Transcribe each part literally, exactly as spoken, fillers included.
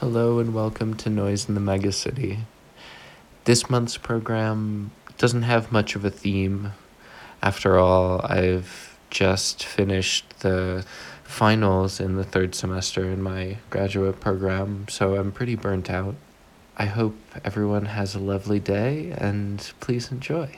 Hello and welcome to Noise in the Megacity. This month's program doesn't have much of a theme. After all, I've just finished the finals in the third semester in my graduate program, so I'm pretty burnt out. I hope everyone has a lovely day, and please enjoy.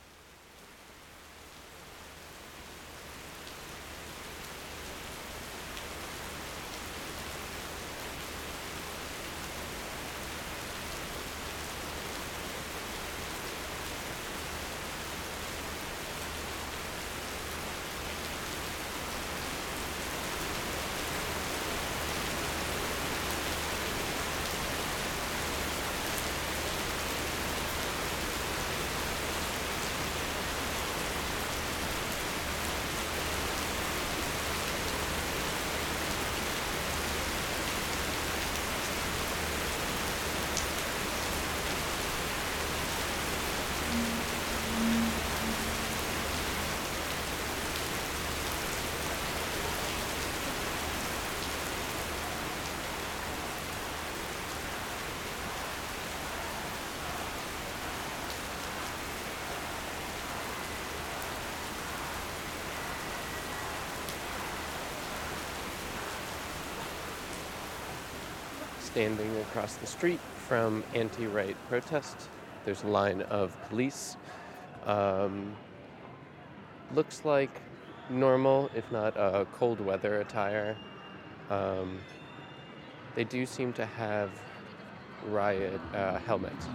Standing across the street from anti-right protest, there's a line of police. Um, looks like normal, if not uh, cold weather attire. Um, they do seem to have riot uh, helmets.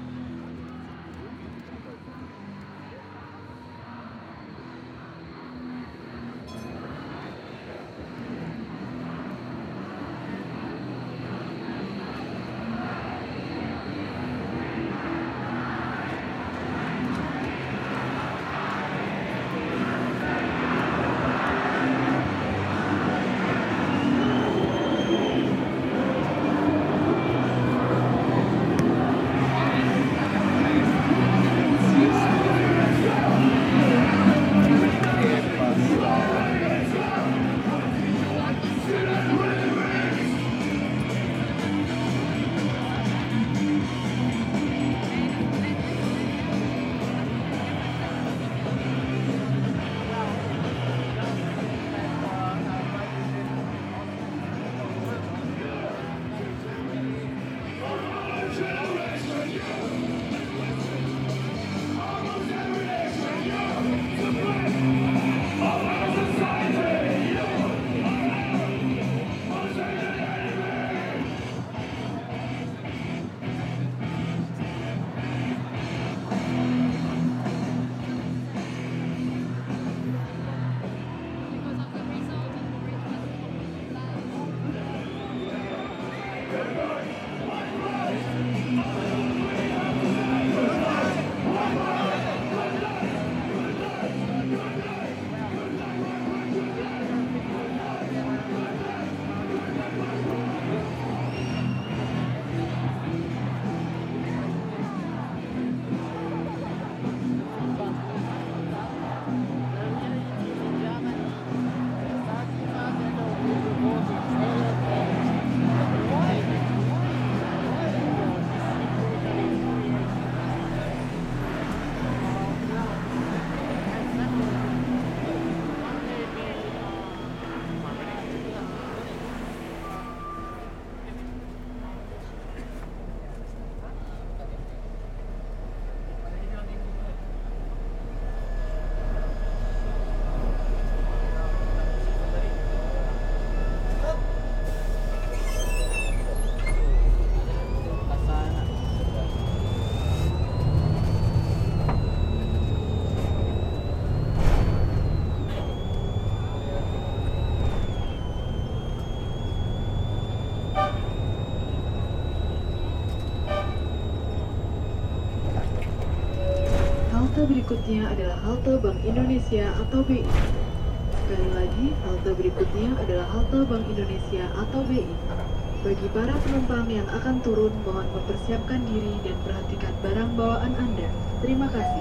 Halte berikutnya adalah halte Bank Indonesia atau B I. Sekali lagi, halte berikutnya adalah halte Bank Indonesia atau B I. Bagi para penumpang yang akan turun, mohon mempersiapkan diri dan perhatikan barang bawaan Anda. Terima kasih.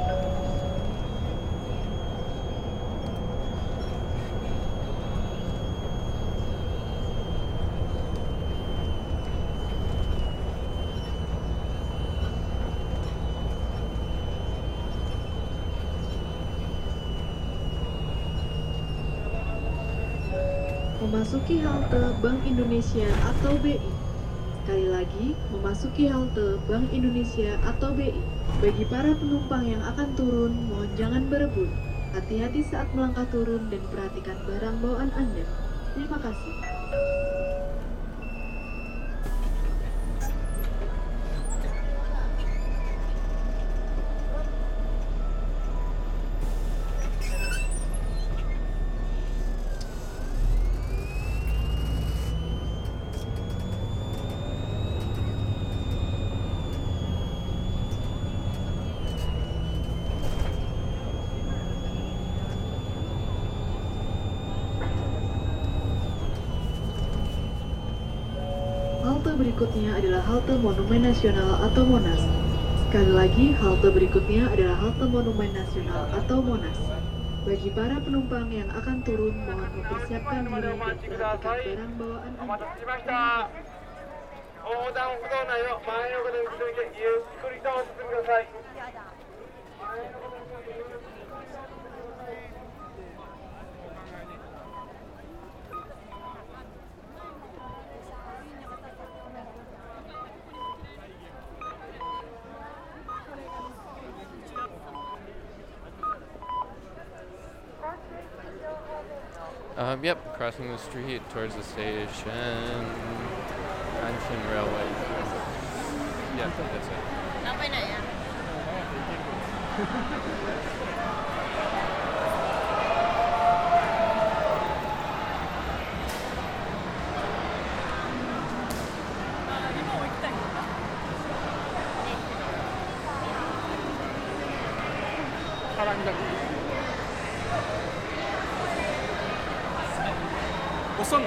memasuki halte Bank Indonesia atau B I. Sekali lagi, memasuki halte Bank Indonesia atau B I. Bagi para penumpang yang akan turun, mohon jangan berebut. Hati-hati saat melangkah turun dan perhatikan barang bawaan Anda. Terima kasih. Halte berikutnya adalah halte Monumen Nasional atau Monas. Sekali lagi, halte berikutnya adalah halte Monumen Nasional atau Monas. Bagi para penumpang yang akan turun, mohon mempersiapkan diri dan perhatikan barang bawaan Anda. 横断歩道内を前横で後ろにゆっくりとお進みください。 Um, yep, crossing the street towards the station. Anshin Railway. Yep, that's it. เราไปไหนอ่ะおそん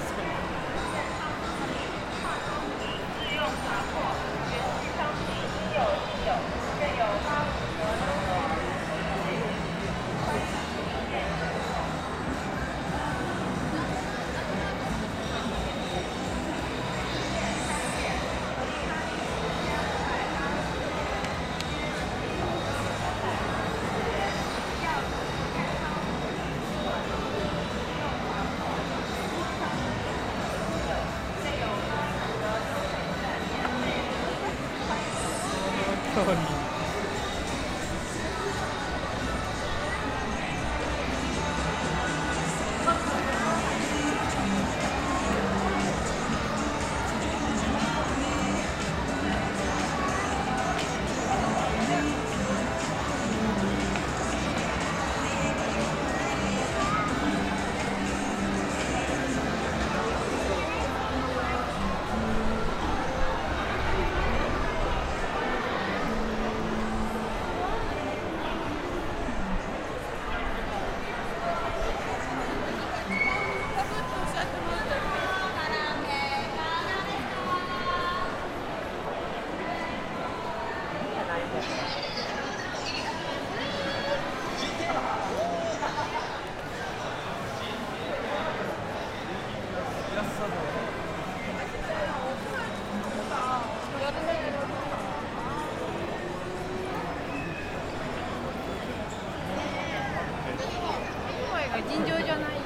尋常じゃないよ。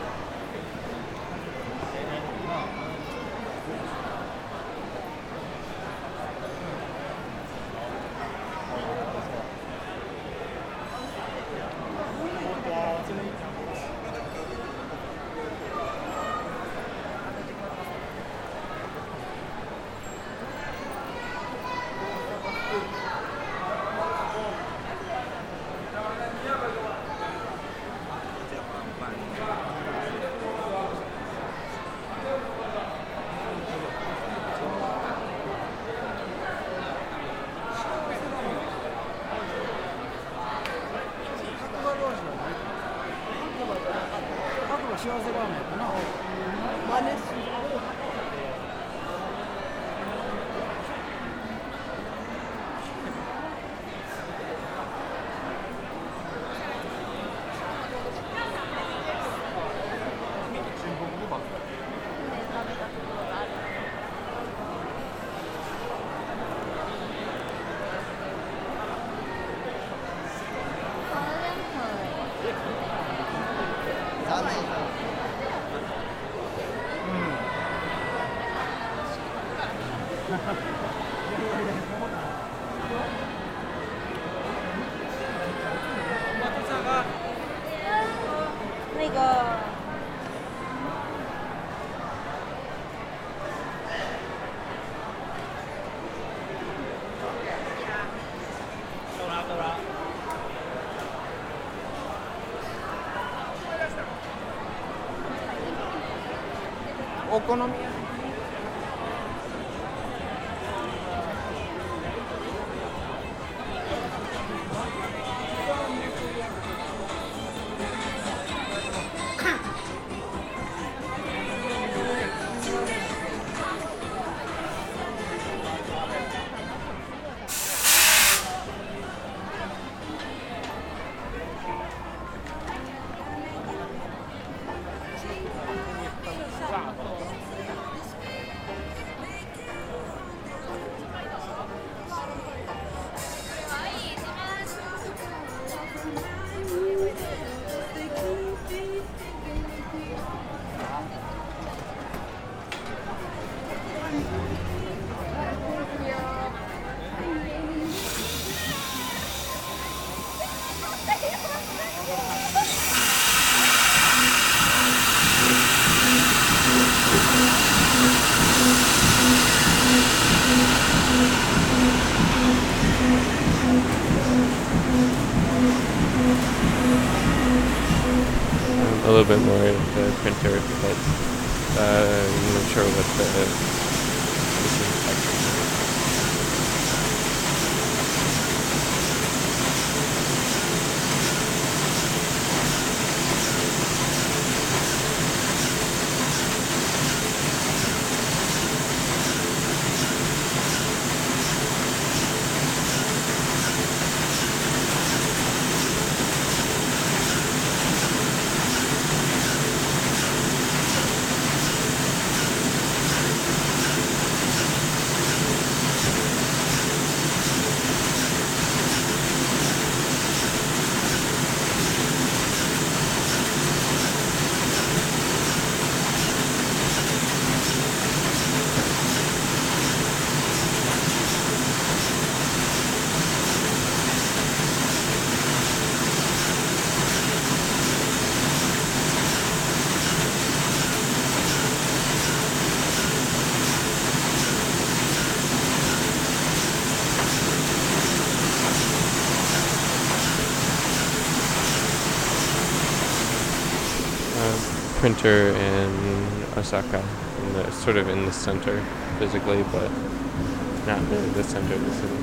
幸せラーメンかな。真似する。 那个お好み焼き A little bit more of the printer, but uh, I'm not sure what the this is actually. Printer in Osaka, in the, sort of in the center physically, but not really the center of the city.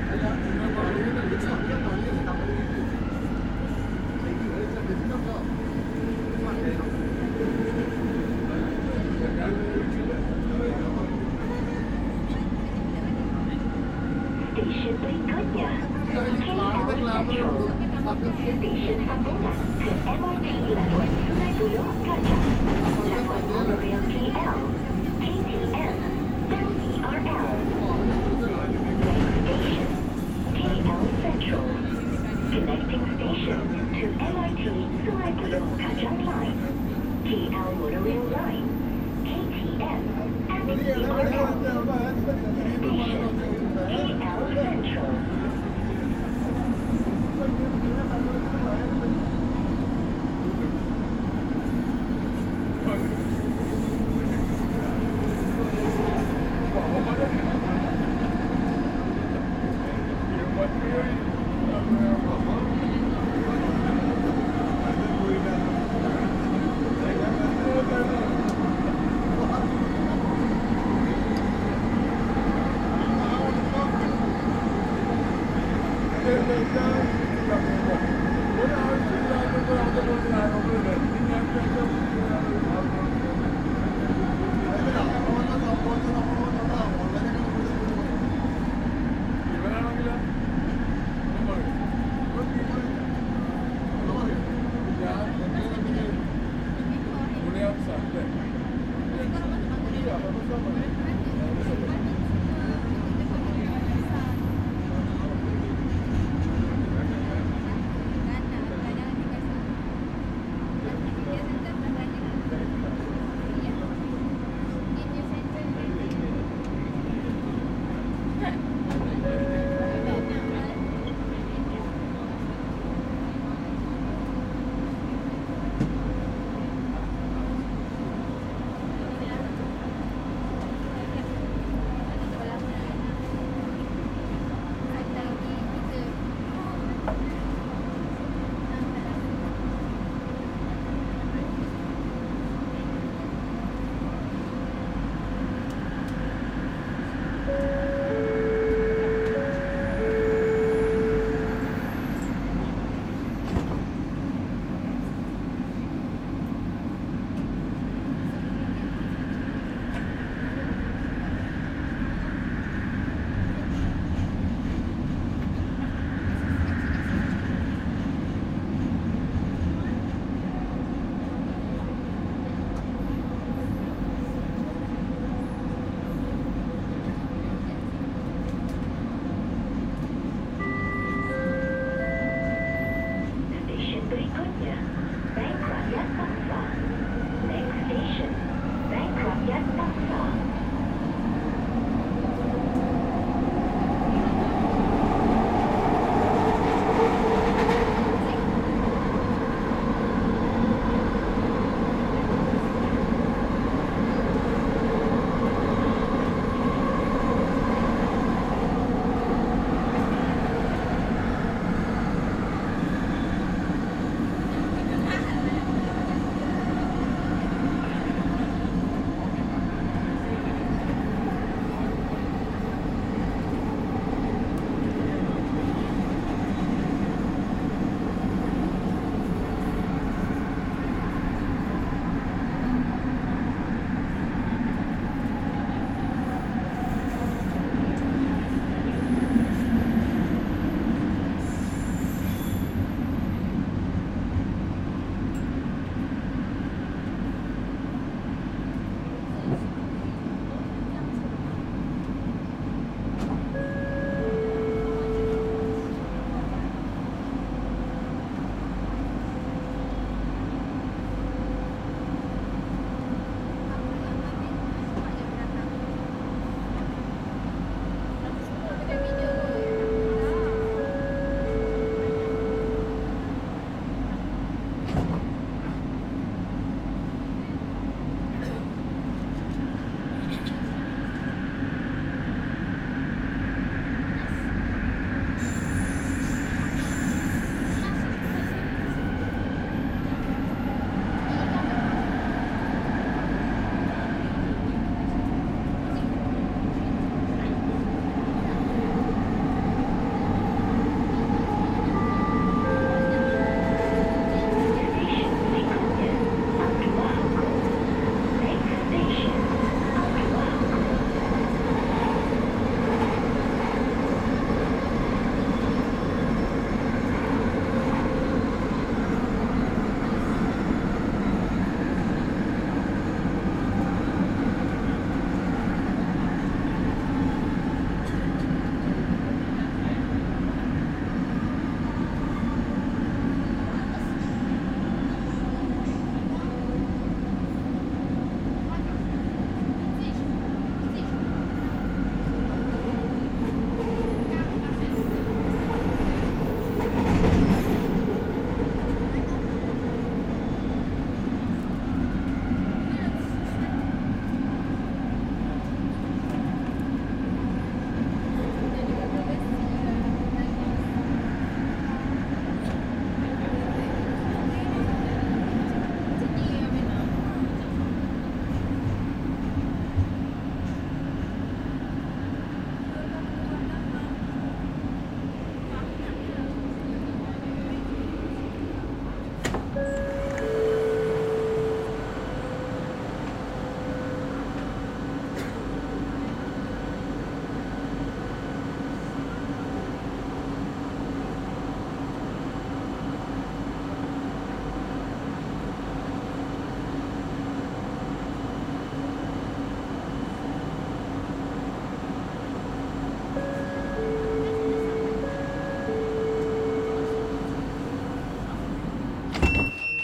Stesen berikutnya K L Central. Stesen sambungan ke M R T Labuan Sungai Buloh Kacang, Labuan Monorail K L, K T M, dan B R L. Station K L Central. Connecting station to M R T Sungai Buloh Kacang Line, K L Monorail Line, K T M, and B R L. Station K L Central.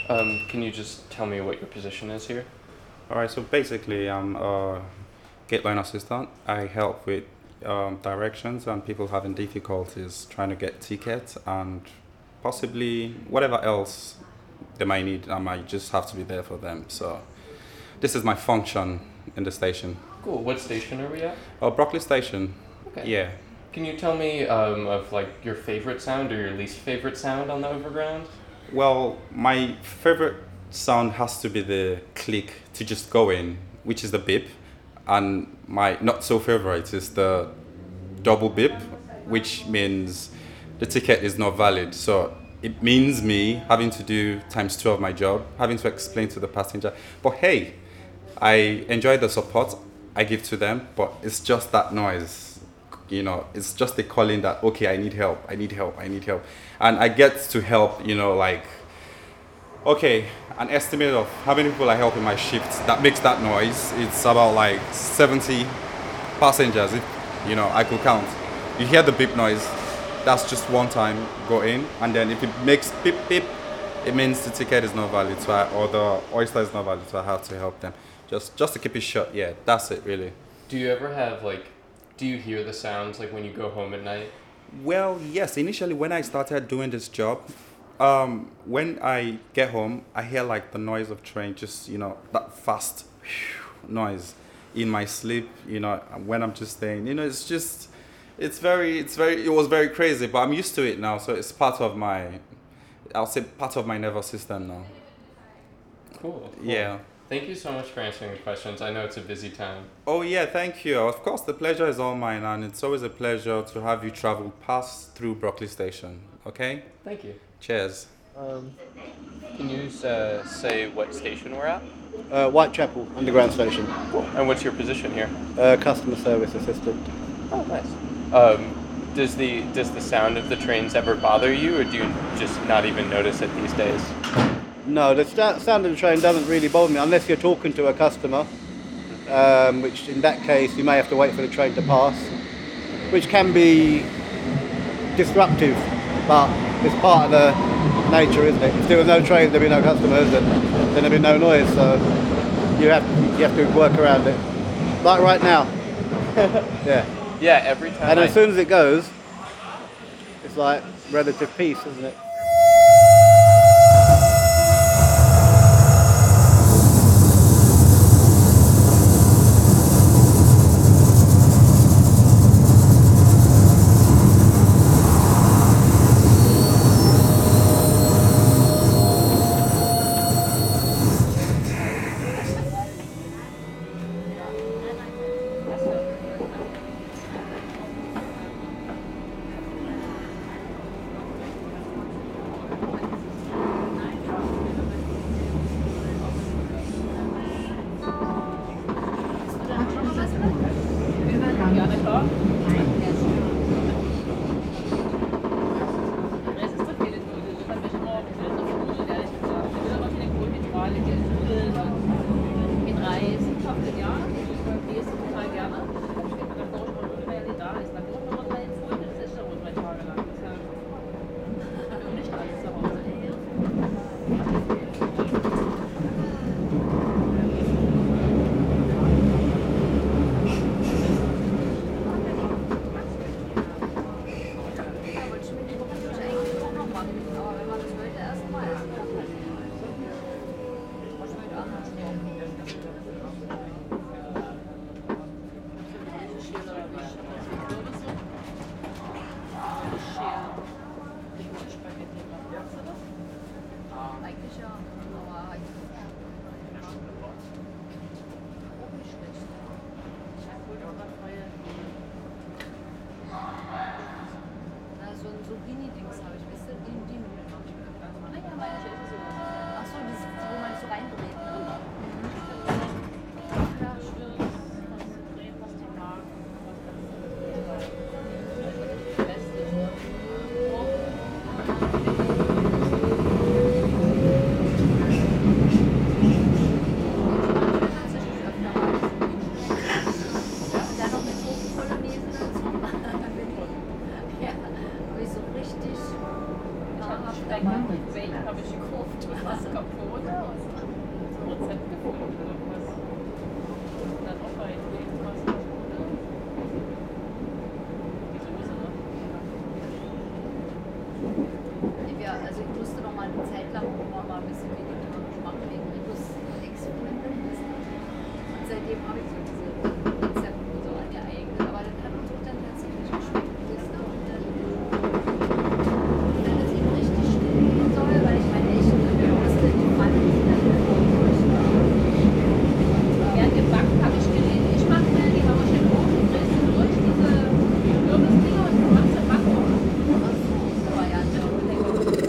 Um, can you just tell me what your position is here? All right, so basically, I'm a gate line assistant. I help with um, directions and people having difficulties trying to get tickets and possibly whatever else they might need. I might just have to be there for them. So this is my function in the station. Cool. What station are we at? Oh, Brockley Station. Okay. Yeah. Can you tell me um, of like your favorite sound or your least favorite sound on the overground? Well, my favorite sound has to be the click to just go in, which is the beep, and my not so favorite is the double beep, which means the ticket is not valid. So it means me having to do times two of my job, having to explain to the passenger. But hey, I enjoy the support I give to them, but it's just that noise. You know, it's just the calling that, okay, I need help, I need help, I need help. And I get to help, you know, like, okay, an estimate of how many people I help in my shift that makes that noise. It's about like seventy passengers, if, you know, I could count. You hear the beep noise, that's just one time go in, and then if it makes beep beep, it means the ticket is not valid, so I, or the oyster is not valid, so I have to help them. Just, just to keep it shut, yeah, that's it really. Do you ever have like, do you hear the sounds like when you go home at night? Well, yes, initially when I started doing this job, um, when I get home, I hear like the noise of train, just, you know, that fast noise in my sleep, you know, when I'm just staying, you know, it's just, it's very, it's very, it was very crazy, but I'm used to it now, so it's part of my, I'll say part of my nervous system now. Cool. cool. Yeah. Thank you so much for answering the questions. I know it's a busy time. Oh yeah, thank you. Of course, the pleasure is all mine, and it's always a pleasure to have you travel past through Brockley Station. Okay? Thank you. Cheers. Um, can you uh, say what station we're at? Uh, Whitechapel Underground Station. Cool. And what's your position here? Uh, customer service assistant. Oh, nice. Um, does the does the sound of the trains ever bother you, or do you just not even notice it these days? No, the st- sound of the train doesn't really bother me unless you're talking to a customer, um, which in that case you may have to wait for the train to pass, which can be disruptive, but it's part of the nature, isn't it? If there were no trains, there'd be no customers, and then there'd be no noise. So you have you have to work around it. Like right now. Yeah. Yeah. Every time. And I... as soon as it goes, it's like relative peace, isn't it? Welchen habe ich gekauft? Was ist kaputt? Das Rezept gefunden oder was? Dann auch bei irgendwas kaputt. Wieso ist er noch? Ja, also ich musste noch mal eine Zeit lang noch mal ein bisschen vegetarisch machen, wegen Experimenten. Und seitdem habe ich so diese Rezepte so angeeignet. Aber das hat uns auch dann tatsächlich geschmeckt. Das und dann, wenn es eben richtig stimmen soll, weil ich meine, ich wusste, die Pfanne ist dann durch. Während dem Backen habe ich gelesen, ich mache mir die habe ich in den Ofen, drehst du durch diese Kürbisdinger und du machst den Backofen. Ach so, so war ja so lecker.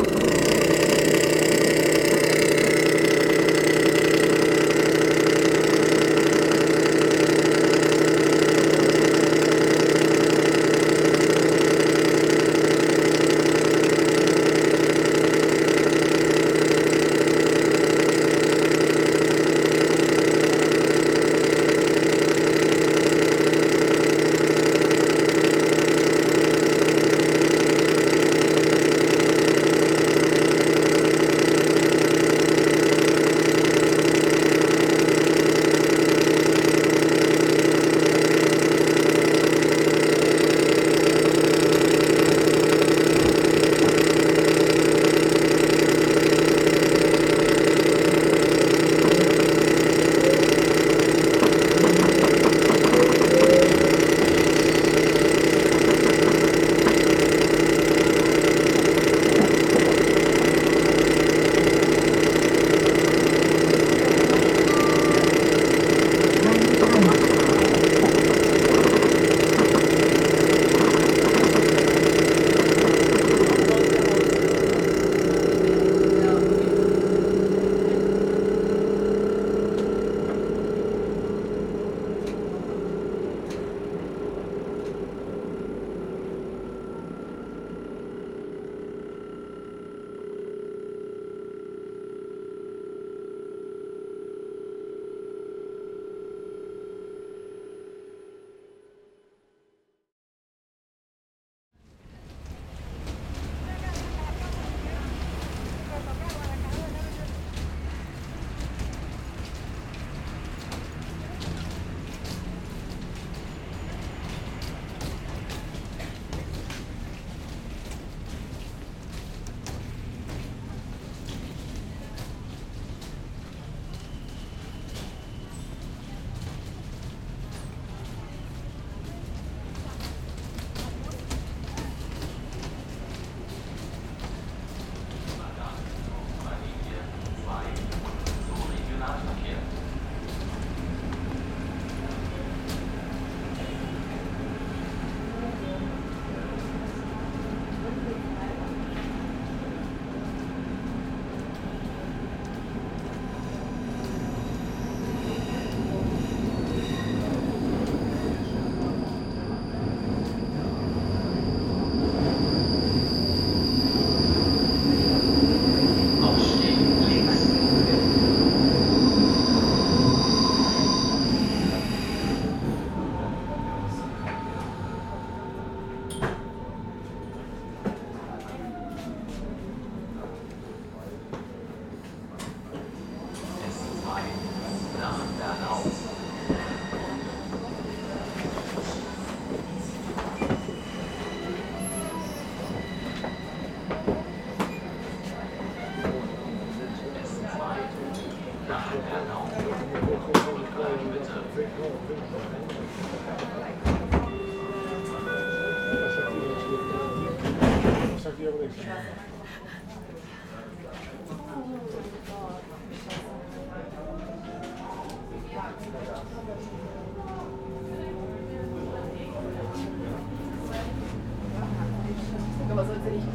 Aber sollte nicht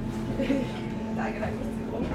tagelang nicht so rum.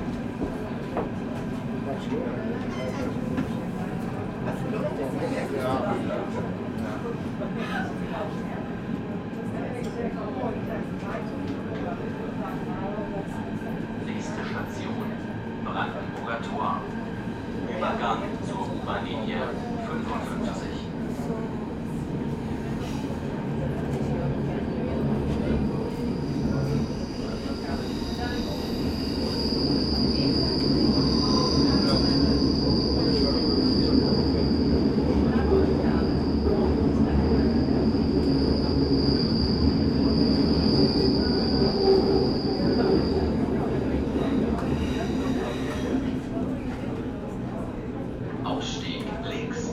Ja. Nächste Station, Brandenburger Tor. Übergang zur U-Bahn-Linie fünfundfünfzig. Ausstieg links.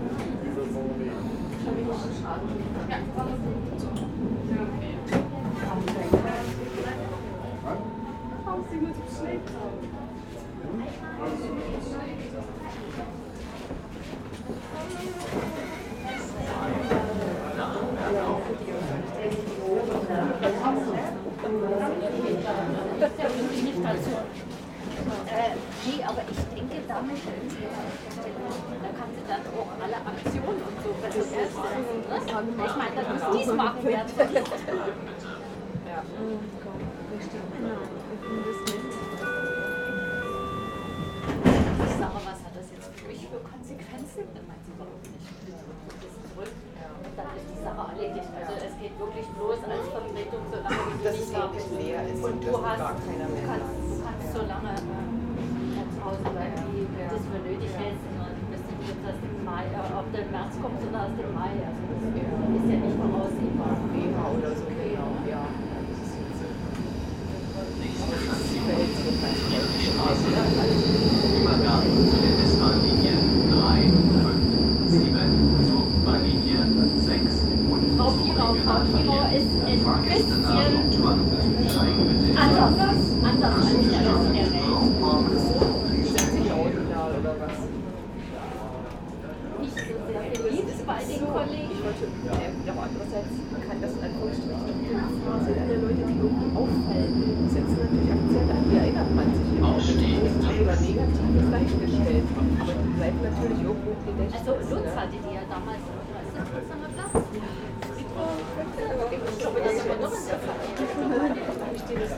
Äh, nee, aber ich denke damit, da kannst du dann auch alle Aktionen und so feststellen. Ich meine, das muss diesmal werden. Ja. Ich sage, was hat das jetzt für mich für Konsequenzen? Dann meint sie überhaupt nicht. Zurück. Dann ist die Sache erledigt. Also es geht wirklich bloß als Vertretung, solange wie du Das nicht ist wirklich leer ist und und du das hast, gar keiner du mehr kannst, da. du kannst so lange äh, zu Hause bleiben, wie du das für nötig hältst. Und du bist nicht jetzt erst im Mai, äh, ob du im März kommst oder erst im Mai. Also das ist ja nicht voraussehbar. Februar oder so, genau, ja. Nächste Station, Friedrichstraße. Übergang zu der S-Bahn-Linie drei, fünf, sieben, zur U-Bahn-Linie sechs und Frau zur Kiro, Frau Kiro ist ein Fahrgäste nach bisschen Hauptbahnhof steigen bitte in anders, anders als der Rest der Welt. Original oder was? Nicht so sehr beliebt bei den Kollegen. Ich wollte, äh, aber andererseits, man kann das in Anführungsstrichen sind alle Leute, die irgendwie auffallen, setzen natürlich Akzente an, die erinnert man sich immer. Ausstieg Oder Negatives dahingestellt. Aber die bleiben natürlich irgendwo im Gedächtnis. Also Lutz hatte die ja damals, weißt du, Potsdamer Platz. Ich glaube, das ist aber noch in der Fall.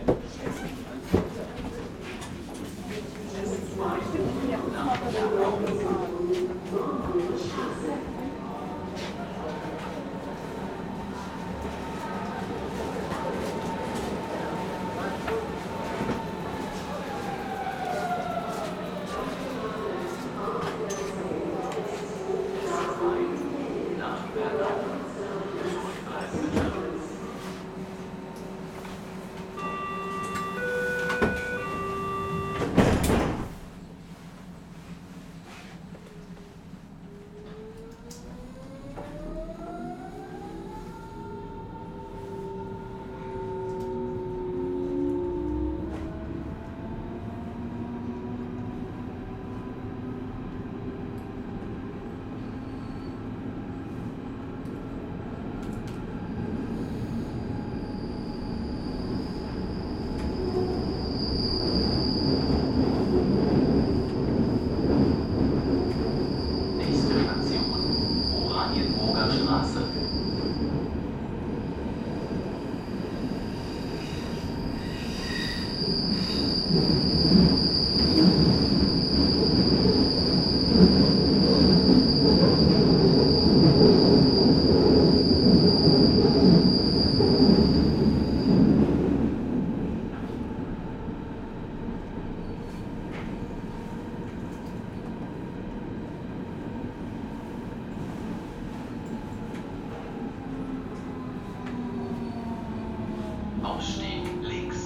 Ausstieg links.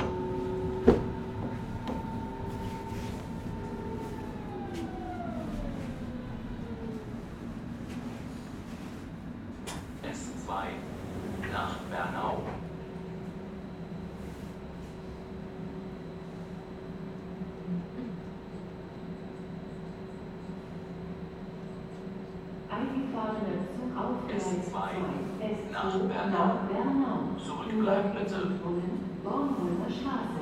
S zwei nach Bernau. Eingefahrener Zug auf S zwei nach nach Bernau. Bernau. Zurückbleiben bitte. Bornholmer Straße.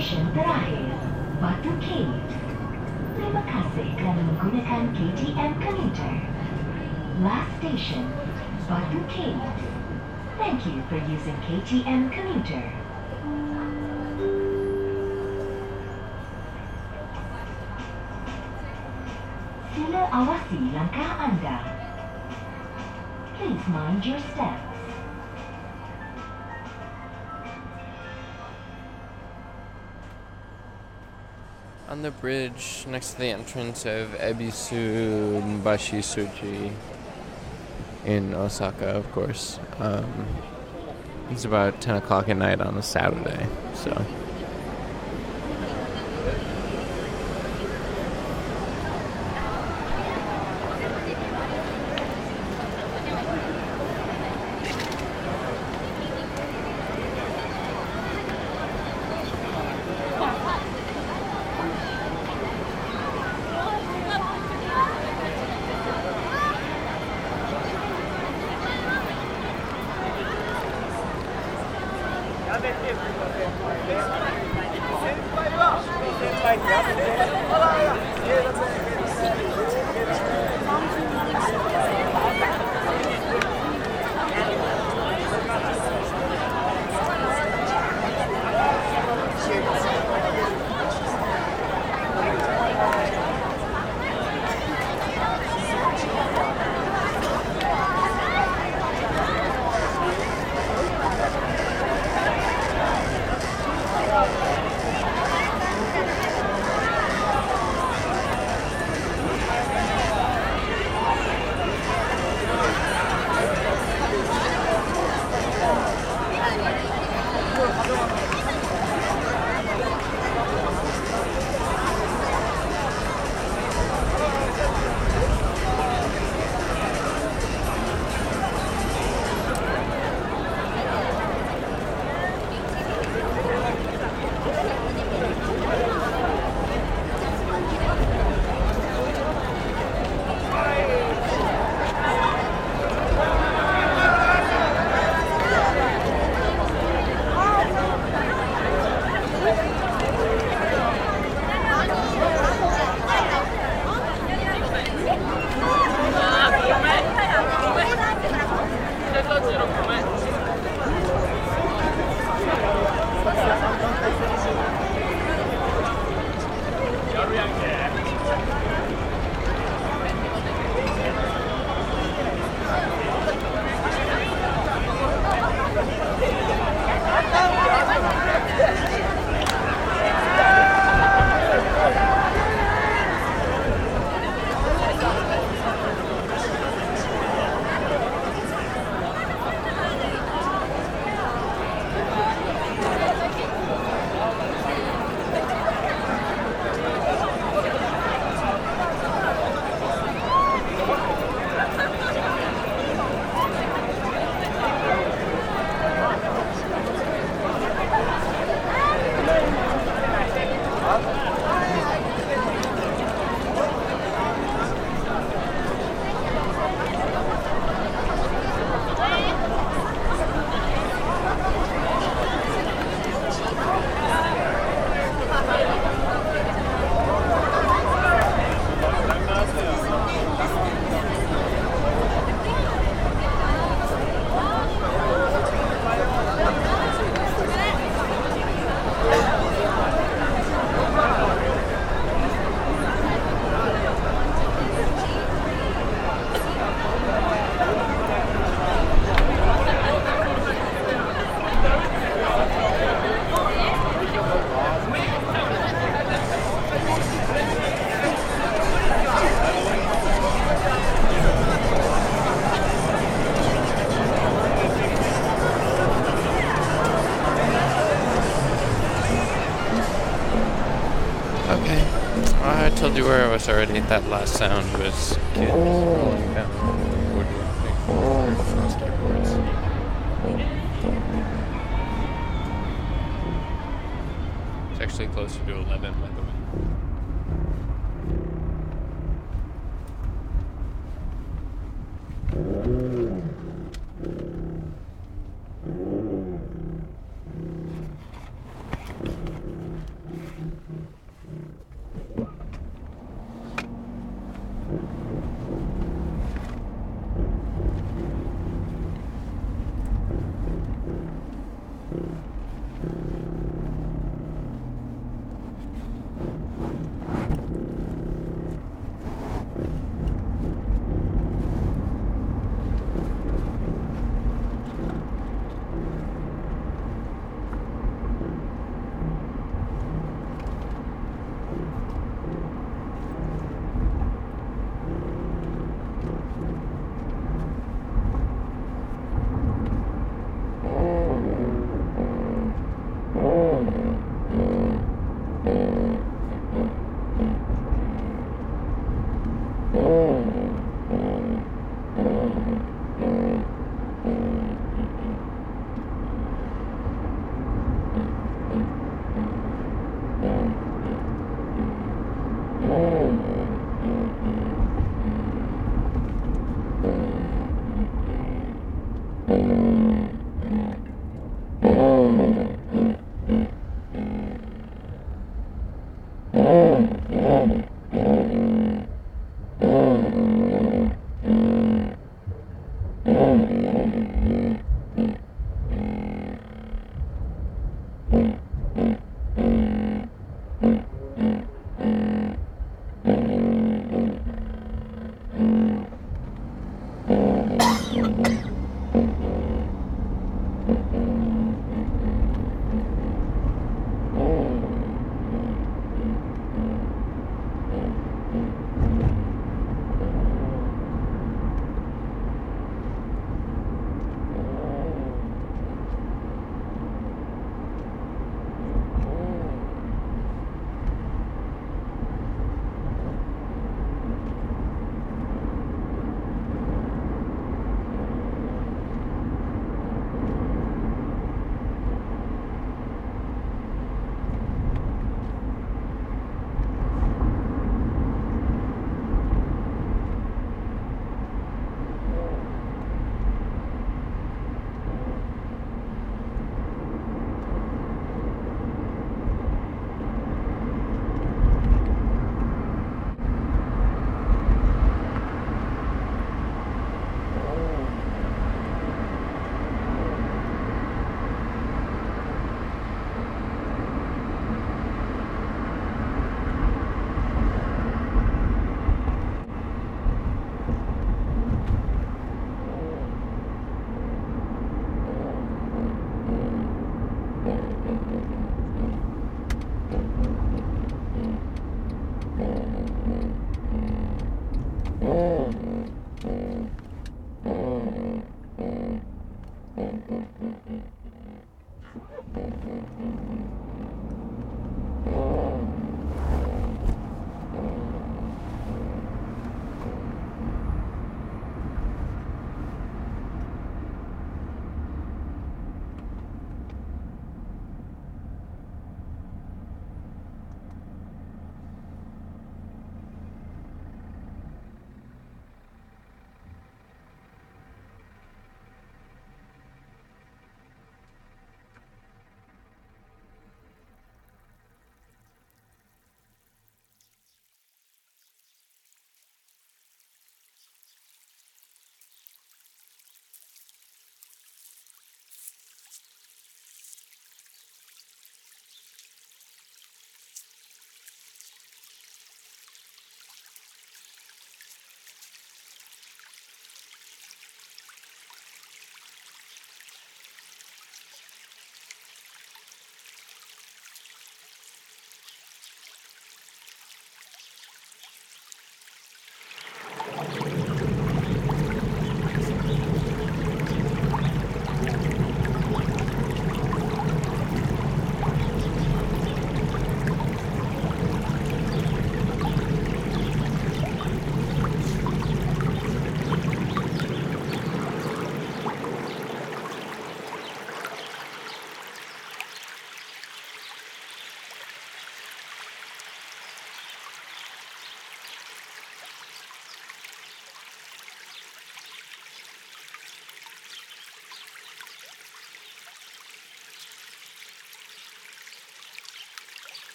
Station terakhir, Batu Cave. Terima kasih kerana menggunakan K T M Commuter. Last station, Batu Cave. Thank you for using K T M Commuter. Sila awasi langkah anda. Please mind your steps. On the bridge next to the entrance of Ebisu Bashi Suji in Osaka, of course. Um, it's about ten o'clock at night on a Saturday, so... told you where I was already. That last sound was kids rolling down woodworking skateboards. It's actually closer to eleven, by the way.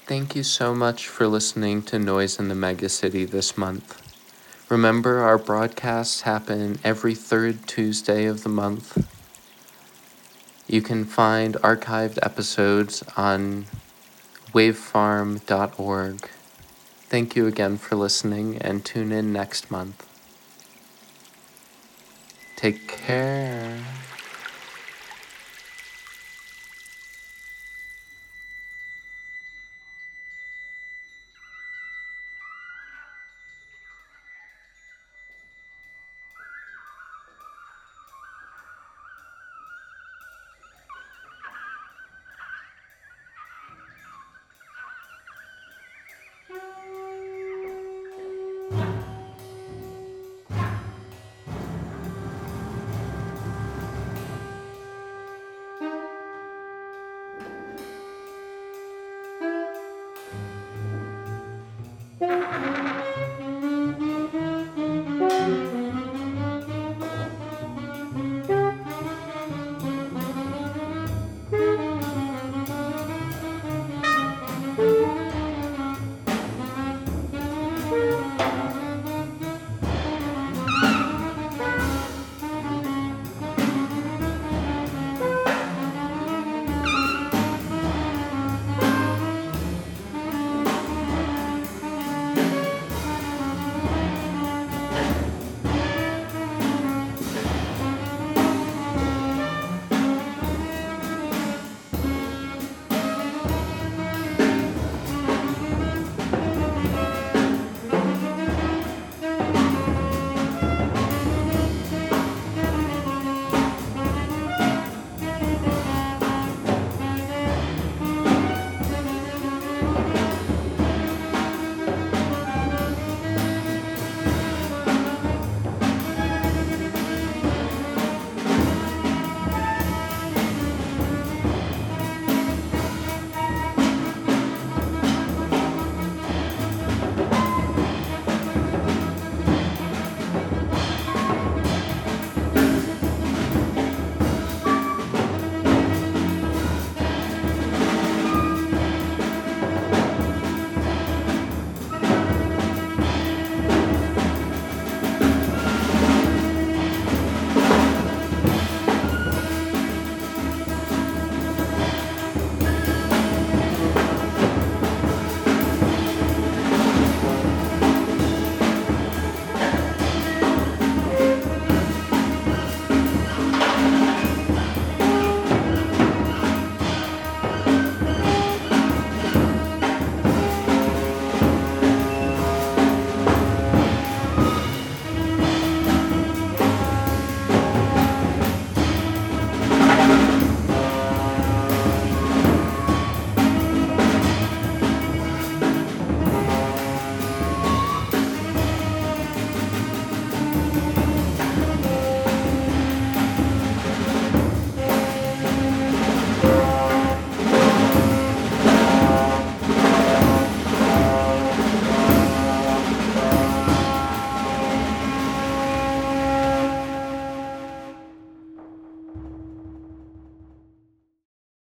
Thank you so much for listening to Noise in the Megacity this month. Remember, our broadcasts happen every third Tuesday of the month. You can find archived episodes on wavefarm dot org. Thank you again for listening, and tune in next month. Take care.